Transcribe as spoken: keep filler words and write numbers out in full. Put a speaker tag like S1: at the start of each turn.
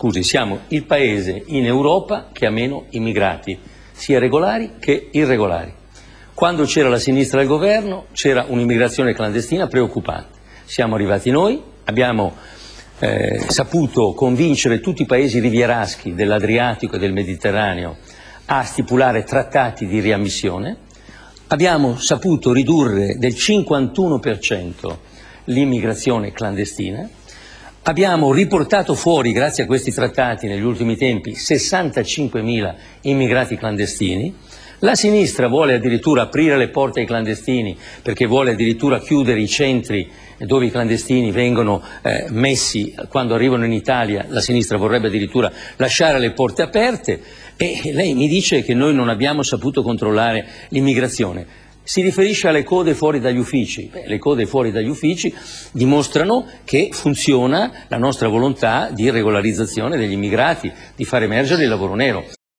S1: scusi, siamo il paese in Europa che ha meno immigrati, sia regolari che irregolari. Quando c'era la sinistra al governo c'era un'immigrazione clandestina preoccupante. Siamo arrivati noi, abbiamo eh, saputo convincere tutti i paesi rivieraschi dell'Adriatico e del Mediterraneo a stipulare trattati di riammissione, abbiamo saputo ridurre del cinquantuno per cento l'immigrazione clandestina, abbiamo riportato fuori, grazie a questi trattati negli ultimi tempi, sessantacinquemila immigrati clandestini. La sinistra vuole addirittura aprire le porte ai clandestini perché vuole addirittura chiudere i centri dove i clandestini vengono eh, messi quando arrivano in Italia. La sinistra vorrebbe addirittura lasciare le porte aperte e lei mi dice che noi non abbiamo saputo controllare l'immigrazione. Si riferisce alle code fuori dagli uffici. Beh, le code fuori dagli uffici dimostrano che funziona la nostra volontà di regolarizzazione degli immigrati, di far emergere il lavoro nero.